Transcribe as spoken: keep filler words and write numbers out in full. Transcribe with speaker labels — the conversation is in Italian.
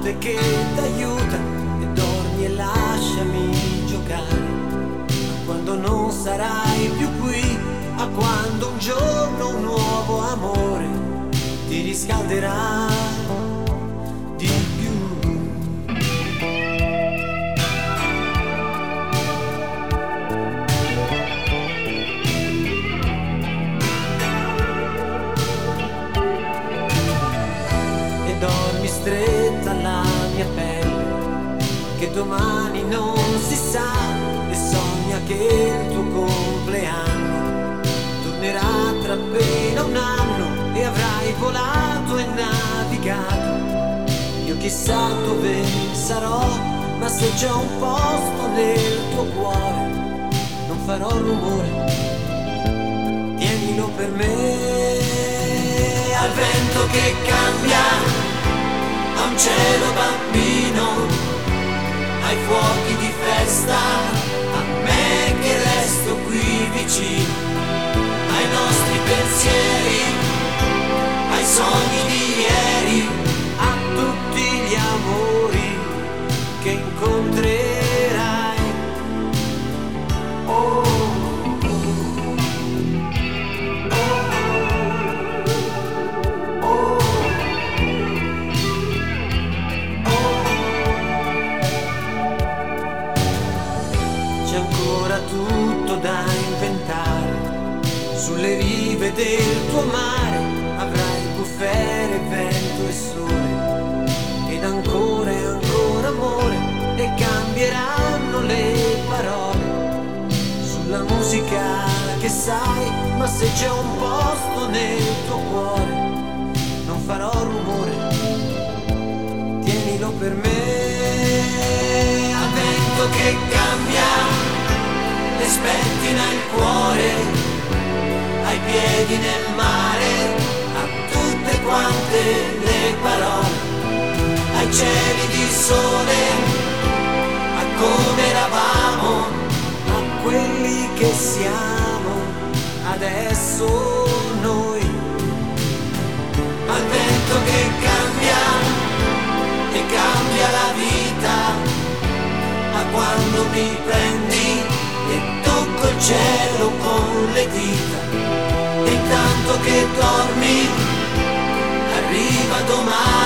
Speaker 1: notte che t'aiuta e dormi e lasciami giocare a quando non sarai più qui, a quando un giorno un nuovo amore ti riscalderà di più. E dormi stretta alla mia pelle, che domani non si sa, e sogna che il tuo compleanno tornerà tra appena un anno e avrai volato e navigato. Io chissà dove sarò, ma se c'è un posto nel tuo cuore non farò rumore, tienilo per me. Al vento che cambia, a un cielo bambino, ai fuochi di festa, a me che resto qui vicino, ai nostri pensieri, ai sogni di ieri, a tutti gli amori che incontrerai. Oh, c'è ancora tutto da inventare sulle rive del tuo mare, avrai bufere, vento e sole, ed ancora e ancora amore, e cambieranno le parole sulla musica che sai, ma se c'è un posto nel tuo cuore non farò rumore, tienilo per me. Al vento che cambia e spettina il cuore, ai piedi nel mare, a tutte quante le parole, ai cieli di sole, a come eravamo, a quelli che siamo adesso noi. Al vento che cambia e cambia la vita, a quando mi prendi e tocco il cielo con le dita, e intanto che dormi arriva domani.